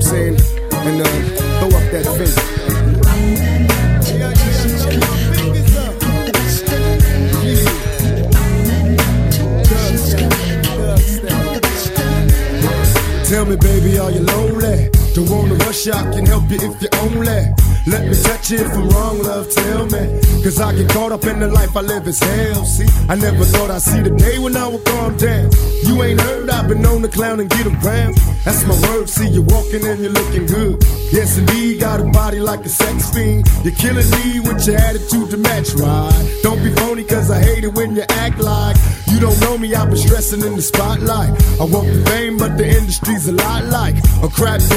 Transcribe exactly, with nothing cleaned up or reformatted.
saying? And uh, throw up that finger. Tell me, baby, are you lonely? Don't wanna rush, I can help you if you only let me touch you if I'm wrong, love, tell me. Cause I get caught up in the life I live as hell. See, I never thought I'd see the day when I would calm down. You ain't heard I've been known to clown and get around. That's my word, see you walking and you're looking good. Yes indeed, got a body like a sex fiend. You're killing me with your attitude to match, right? Don't be phony cause I hate it when you act like you don't know me, I've been stressing in the spotlight. I want the fame but the industry's a lot like a crap